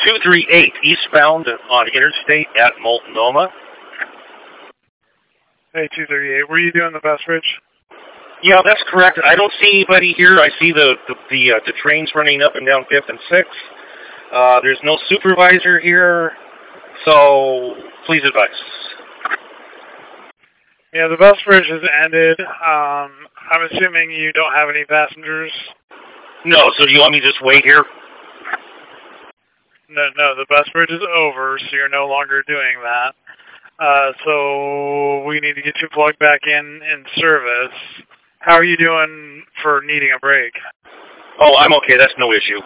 238 eastbound on Interstate at Multnomah. Hey, 238. Were you doing the Bestbridge? Yeah, that's correct. I don't see anybody here. I see the trains running up and down 5th and 6th. There's no supervisor here, so please advise. Yeah, the Bestbridge has ended. I'm assuming you don't have any passengers? No, so you want me to just wait here? No, the Bestbridge is over, so you're no longer doing that. So we need to get you plugged back in service. How are you doing for needing a break? Oh, I'm okay. That's no issue.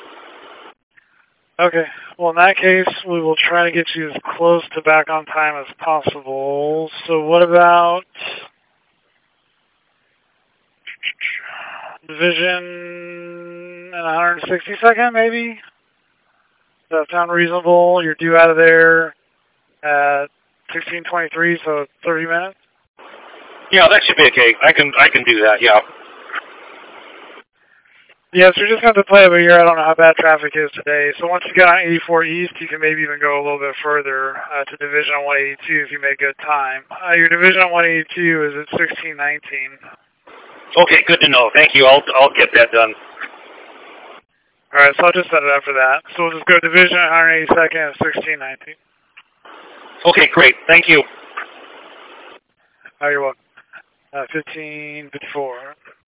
Okay. Well, in that case, we will try to get you as close to back on time as possible. So what about division in 160-second, maybe? Does that sound reasonable? You're due out of there at 16:23, so 30 minutes? Yeah, that should be okay. I can do that, yeah. Yes, we're just going to play it by ear. I don't know how bad traffic is today. So once you get on 84 East, you can maybe even go a little bit further to Division on 182 if you make good time. Your Division on 182 is at 16:19. Okay, good to know. Thank you. I'll get that done. All right, so I'll just set it up for that. So we'll just go Division 182nd at 16:19. Okay, great. Thank you. Oh, you're welcome. 15:54.